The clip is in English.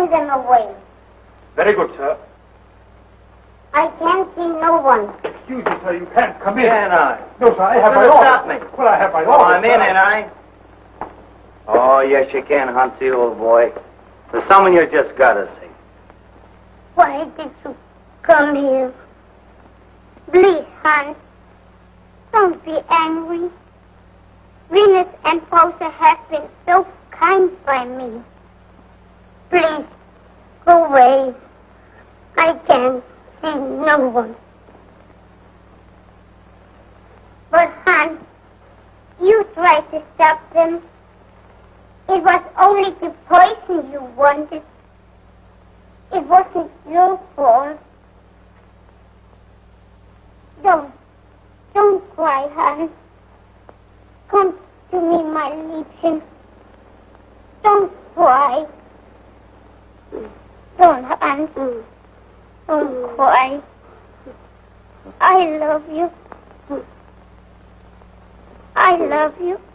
Send them away. Very good, sir. I can't see no one. Excuse me, sir. You can't come in. Can I? No, sir. I have my You're orders. stop me. Well, I have my Oh, orders. I'm in, ain't I? Oh, yes, you can, Huntsy, old boy. There's someone you just got to see. Why did you come here? Please, Hans, don't be angry. Venus and Rosa have been so kind by me. Please, go away. I can't see no one. But, Hans, you tried to stop them. It was only the poison you wanted. It wasn't your fault. Don't cry, Hans. Come to me, my Liebchen. Don't cry. Don't, Hans. Don't cry. I love you. I love you.